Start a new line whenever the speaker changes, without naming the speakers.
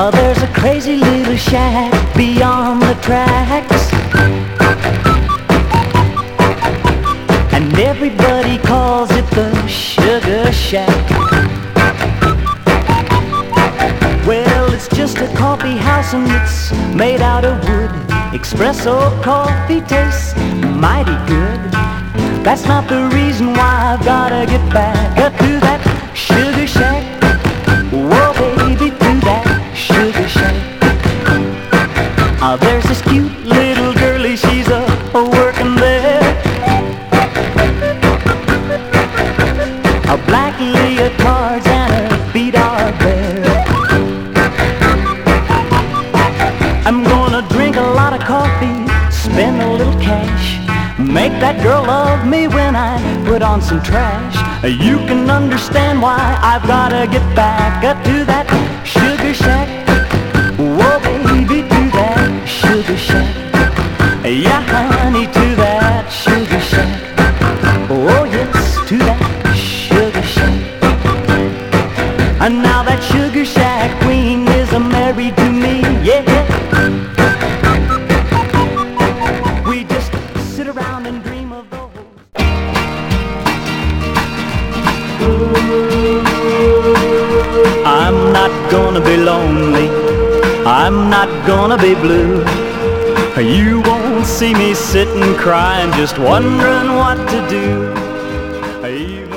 Oh, there's a crazy little shack beyond the tracks, and everybody calls it the Sugar Shack. Well, it's just a coffee house and it's made out of wood. Espresso coffee tastes mighty good. That's not the reason why I've gotta get back up to that Sugar Shack. Whoa, baby, to that Sugar Shack. There's this cute little girlie, she's a working there. Black leotards and her feet are bare. I'm gonna drink a lot of coffee, spend a little cash, make that girl love me when I put on some trash. You can understand why I've gotta get back up to that Sugar Shack. Whoa, baby, to that Sugar Shack. Yeah, honey, to that Sugar Shack. Oh, yes, to that Sugar Shack. And now that Sugar Shack queen is married to me, yeah. We just sit around and dream of those. I'm not gonna be lonely, I'm not gonna be blue. You won't see me sitting crying, just wondering what to do.